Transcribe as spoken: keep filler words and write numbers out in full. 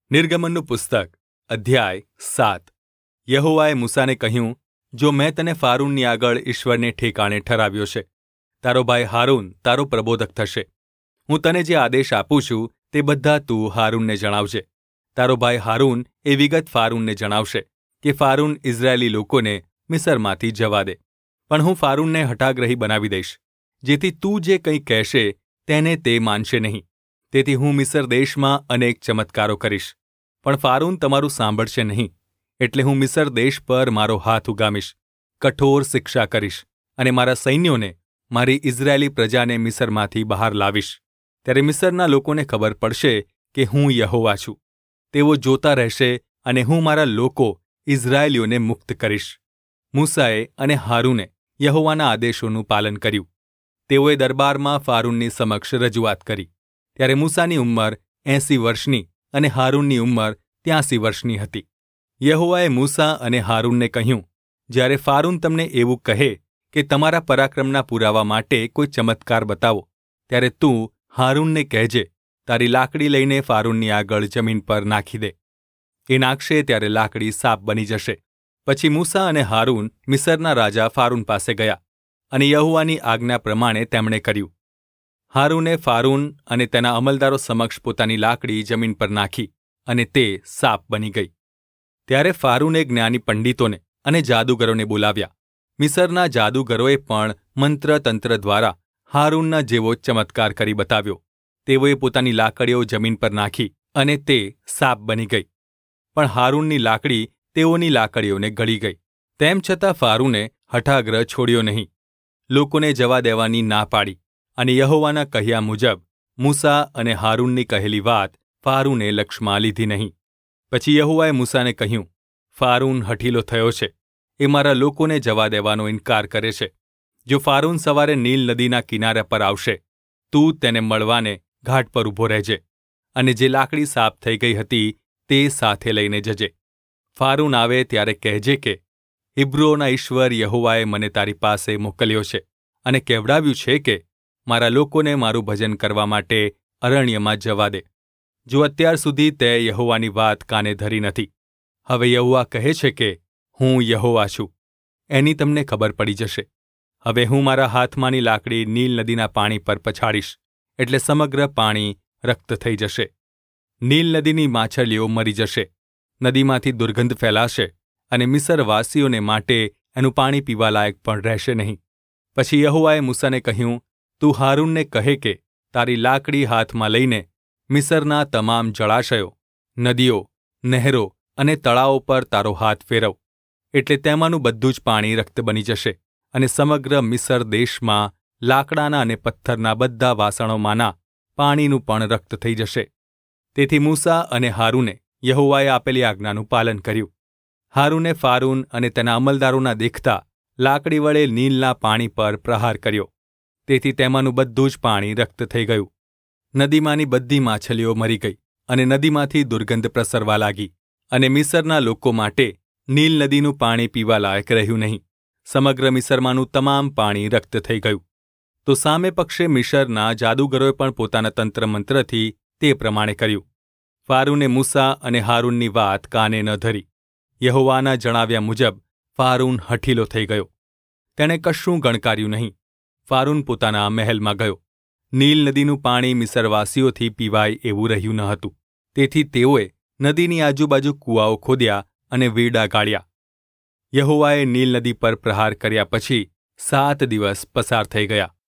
નિર્ગમનનું પુસ્તક અધ્યાય સાત. યહોવાએ મૂસાને કહ્યું, જો મેં તને ફારૂનની આગળ ઈશ્વરને ઠેકાણે ઠરાવ્યો છે, તારો ભાઈ હારૂન તારો પ્રબોધક થશે. હું તને જે આદેશ આપું છું તે બધા તું હારૂનને જણાવજે. તારો ભાઈ હારૂન એ વિગત ફારૂનને જણાવશે કે ફારૂન ઇઝરાયેલી લોકોને મિસરમાંથી જવા દે. પણ હું ફારૂનને હઠાગ્રહી બનાવી દઈશ, જેથી તું જે કંઈ કહેશે તેને તે માનશે નહીં. તેથી હું મિસર દેશમાં અનેક ચમત્કારો કરીશ, પણ ફારૂન તમારું સાંભળશે નહીં. એટલે હું મિસર દેશ પર મારો હાથ ઉગામીશ, કઠોર શિક્ષા કરીશ અને મારા સૈન્યોને, મારી ઇઝરાયેલી પ્રજાને મિસરમાંથી બહાર લાવીશ. ત્યારે મિસરના લોકોને ખબર પડશે કે હું યહોવા છું. તેઓ જોતા રહેશે અને હું મારા લોકો ઇઝરાયેલીઓને મુક્ત કરીશ. મૂસાએ અને હારૂને યહોવાના આદેશોનું પાલન કર્યું. તેઓએ દરબારમાં ફારૂનની સમક્ષ રજૂઆત કરી. ત્યારે મૂસાની ઉંમર એંસી વર્ષની અને હારૂનની ઉંમર ત્યાંસી વર્ષની હતી. યહોવાએ મૂસા અને હારૂનને કહ્યું, જ્યારે ફારૂન તમને એવું કહે કે તમારા પરાક્રમના પુરાવા માટે કોઈ ચમત્કાર બતાવો, ત્યારે તું હારૂનને કહેજે, તારી લાકડી લઈને ફારૂનની આગળ જમીન પર નાખી દે. એ નાખશે ત્યારે લાકડી સાપ બની જશે. પછી મૂસા અને હારૂન મિસરના રાજા ફારૂન પાસે ગયા, અને યહોવાની આજ્ઞા પ્રમાણે તેમણે કર્યું. હારૂને ફારૂન અને તેના અમલદારો સમક્ષ પોતાની લાકડી જમીન પર નાખી, અને તે સાપ બની ગઈ. ત્યારે ફારૂને જ્ઞાની પંડિતોને અને જાદુગરોને બોલાવ્યા. મિસરના જાદુગરોએ પણ મંત્રતંત્ર દ્વારા હારૂનના જેવો ચમત્કાર કરી બતાવ્યો. તેઓએ પોતાની લાકડીઓ જમીન પર નાખી, અને તે સાપ બની ગઈ. પણ હારૂનની લાકડી તેઓની લાકડીઓને ગળી ગઈ. તેમ છતાં ફારૂને હઠાગ્રહ છોડ્યો નહીં. લોકોને જવા દેવાની ના પાડી, અને યહોવાના કહ્યા મુજબ મૂસા અને હારૂનની કહેલી વાત ફારૂને લક્ષમાં લીધી નહીં. પછી યહોવાએ મૂસાને કહ્યું, ફારૂન હઠીલો થયો છે. એ મારા લોકોને જવા દેવાનો ઇનકાર કરે છે. જો ફારૂન સવારે નીલ નદીના કિનારા પર આવશે, તું તેને મળવાને ઘાટ પર ઊભો રહેજે, અને જે લાકડી સાફ થઈ ગઈ હતી તે સાથે લઈને જજે. ફારૂન આવે ત્યારે કહેજે કે, હિબ્રુઓના ઈશ્વર યહોવાએ મને તારી પાસે મોકલ્યો છે, અને કહેવડાવ્યું છે કે મારા લોકોને મારું ભજન કરવા માટે અરણ્યમાં જવા દે. જો અત્યાર સુધી તે યહોવાની વાત કાને ધરી નથી, હવે યહોવા કહે છે કે હું યહોવા છું, એની તમને ખબર પડી જશે. હવે હું મારા હાથમાંની લાકડી નીલ નદીના પાણી પર પછાડીશ, એટલે સમગ્ર પાણી રક્ત થઈ જશે. નીલ નદીની માછલીઓ મરી જશે, નદીમાંથી દુર્ગંધ ફેલાશે, અને મિસરવાસીઓને માટે એનું પાણી પીવા લાયક પણ રહેશે નહીં. પછી યહોવાએ મૂસાને કહ્યું, તું હારૂનને કહે કે તારી લાકડી હાથમાં લઈને મિસરના તમામ જળાશયો, નદીઓ, નહેરો અને તળાવો પર તારો હાથ ફેરવ. એટલે તેમાંનું બધું જ પાણી રક્ત બની જશે, અને સમગ્ર મિસર દેશમાં લાકડાના અને પથ્થરના બધા વાસણોમાંના પાણીનું પણ રક્ત થઈ જશે. તેથી મૂસા અને હારૂને યહોવાએ આપેલી આજ્ઞાનું પાલન કર્યું. હારૂને ફારૂન અને તેના અમલદારોના દેખતા લાકડી વડે નીલના પાણી પર પ્રહાર કર્યો. તેથી તેમાંનું બધું જ પાણી રક્ત થઈ ગયું. નદીમાંની બધી માછલીઓ મરી ગઈ, અને નદીમાંથી દુર્ગંધ પ્રસરવા લાગી, અને મિસરના લોકો માટે નીલ નદીનું પાણી પીવા લાયક રહ્યું નહીં. સમગ્ર મિસરમાંનું તમામ પાણી રક્ત થઈ ગયું. તો સામે પક્ષે મિસરના જાદુગરોએ પણ પોતાના તંત્ર મંત્રથી તે પ્રમાણે કર્યું. ફારૂને મૂસા અને હારૂનની વાત કાને ન ધરી. યહોવાના જણાવ્યા મુજબ ફારૂન હઠીલો થઈ ગયો. તેણે કશું ગણકાર્યું નહીં. ફારૂન પોતાના મહેલમાં ગયો. નીલ નદીનું પાણી મિસરવાસીઓથી પીવાય એવું રહ્યું ન હતું. તેથી તેઓએ નદીની આજુબાજુ કૂવાઓ ખોદ્યા અને વીડા ગાળ્યા. યહોવાએ નીલ નદી પર પ્રહાર કર્યા પછી સાત દિવસ પસાર થઈ ગયા.